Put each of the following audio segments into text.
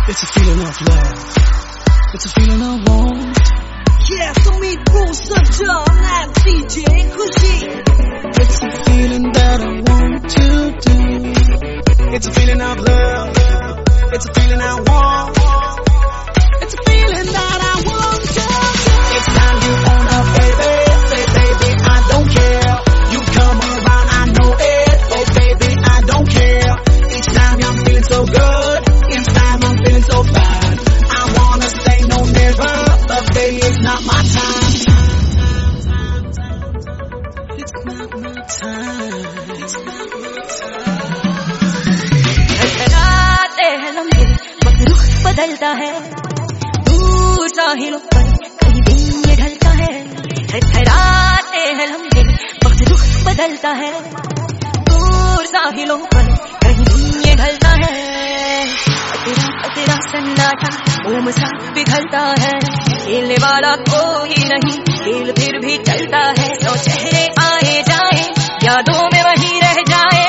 It's a feeling of love. It's a feeling I want. Yeah, so meet Bruce John and DJ Kushi. It's a feeling that I want to do. It's a feeling of love. It's a feeling I want. It's a feeling that I want to do. It's time you own up, baby. Say, baby, I don't care. You come around, I know it. Oh, baby, I don't care. Each time I'm feeling so good. Each time I'm feeling so bad. I wanna say no never, but baby, it's not my time. It's not my time. It's not my time. वक्त रुख बदलता है, दूर साहिलों पर कहीं दिन ये ढलता है। थरथराते हैं लम्हे, वक्त रुख बदलता है, दूर साहिलों पर कहीं दिन ये ढलता है। तेरा सन्नाटा मोम सा पिघलता है, खेलने वाला कोई नहीं, खेल फिर भी चलता है। तो चेहरे आए जाए, यादों में वही रह जाए।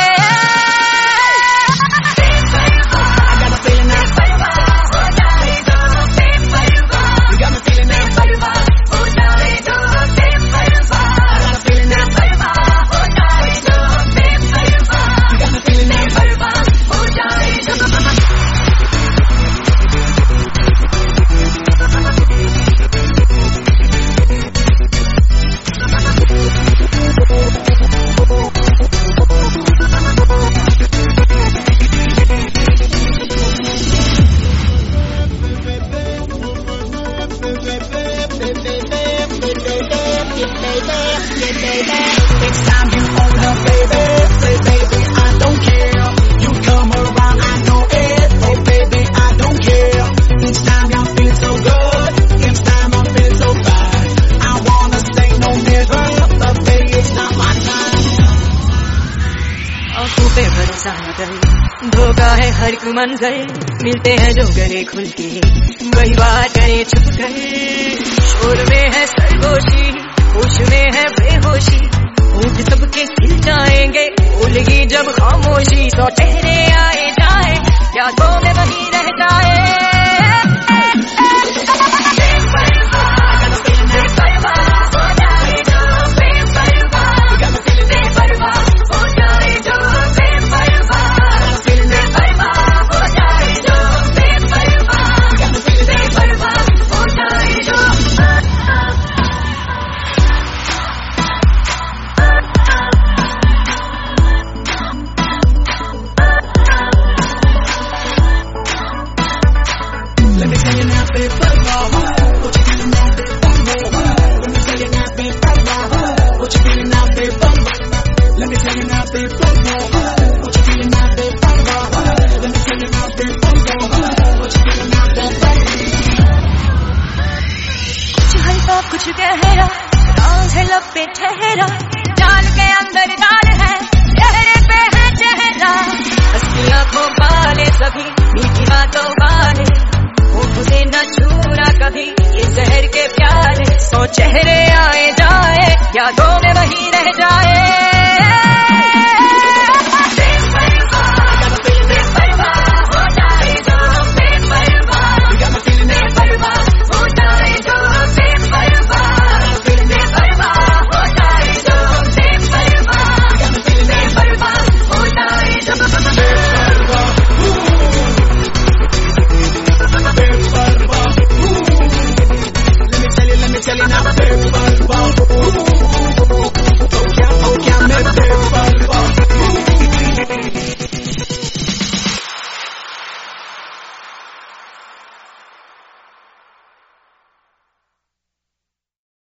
It's time you own up, baby. Say, baby, I don't care. You come around, I know it. Oh, baby, I don't care. Each time I'm feeling so good. Each time I'm feeling so bad. I wanna say no never, but baby, it's not my time. आंखों पे भरोसा न करे, धोखा है हर एक मंजर। मिलते हैं जो गले खुल के, वही बात करे छुप कर। शोर में है सरगोशी, होश में है बेहोशी, होठ सबके हिल जाएंगे, भूलगी जब खामोशी। सौ चेहरे आए जाए, यादों में वही रह जाए। कुछ गहरा राज है लब पे ठहरा, जान के अंदर जान है, चेहरे पे है चेहरा। हंसी आंखों वाले सभी, मीठी बातों वाले, होठों से न छूना कभी ये जहर के प्याले। सौ चेहरे आए जाए, यादों में वही रह जाए।